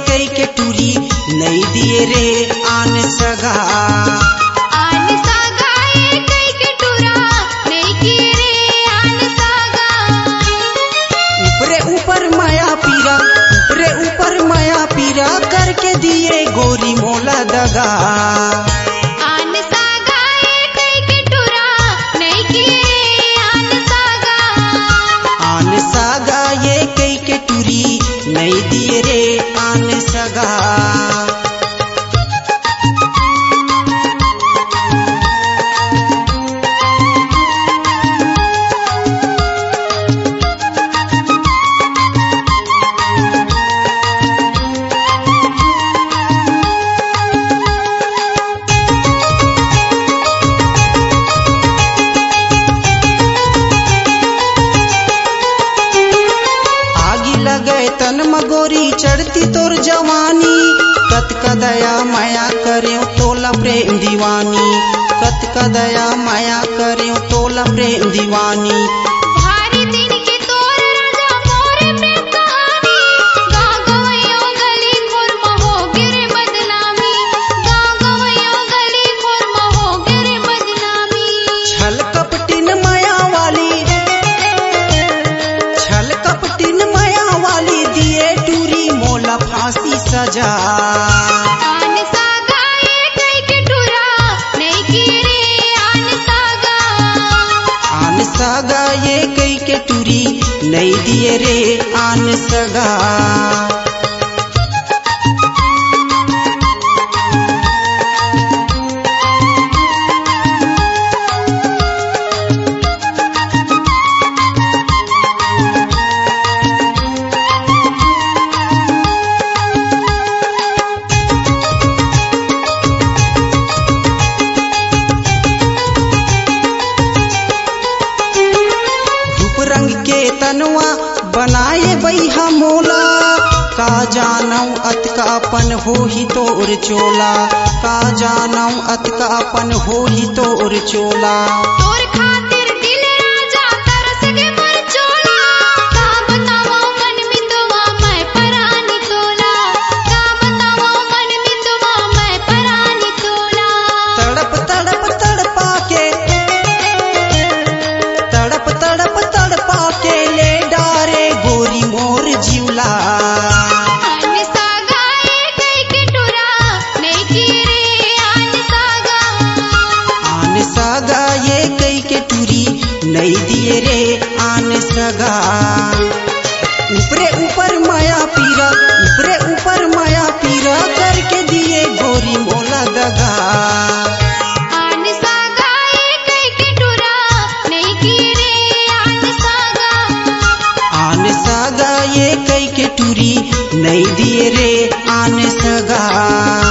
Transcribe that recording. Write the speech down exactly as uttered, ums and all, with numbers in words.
कई के टूरी नहीं दिए रे आन सगा। आन सगा ये कई के टूरा नहीं किए रे आन सगा। ऊपरे ऊपर माया पीरा ऊपरे ऊपर माया पीरा करके दिए गोरी मोला दगा। आन सगा ये कई के टूरा नहीं किए रे आन सगा। आन सगा ये कई के टूरी नहीं दिए रे आन सगा। तन मगोरी चढ़ती तोर जवानी कत का दया माया करें तोला प्रेम दीवानी। कत का दया माया करें तोला प्रेम दीवानी। भारी दिन के तोर राजा मोरे प्रेम कहानी। गाँव गवैयों गली खुरमा हो गिरे बदनामी। गाँव गवैयों गली खुरमा हो गिरे बदनामी। छल कपटिन माया वाली छल कपटिन माया वाली दिए टूरी मोला फांसी सजा। आन सगा ये कई के टूरा नहीं किए रे आन सगा। आन सगा ये कई के टूरी नहीं दिए रे आन सगा। रंग के तनवा बनाए बैहा मोला का जानऊ अत का अपन हो ही तोर चोला। का जानऊ अत का अपन हो ही तोर चोला। तोर खातिर दिल राजा तरस के मर चोला। का बतावा मन मितवा मैं परानी तोला। का बतावा मन मितवा मैं परानी तोला। तड़प तड़प तड़पा के तड़प तड़प तड़पा के ले डारे गोरी मोर जीवला। आन सगा ये कई के टूरा नहीं किए रे आन सगा। आन सगा ये कई के टूरी नहीं दिए रे आन सगा। ऊपरे ऊपर माया पीरा ऊपरे ऊपर माया पीरा करके दिए गोरी मोला दगा। आन सगा ये कई के टूरा नहीं किए रे आन सगा। आन सगा ये कई के टूरी नहीं दिए रे आन सगा।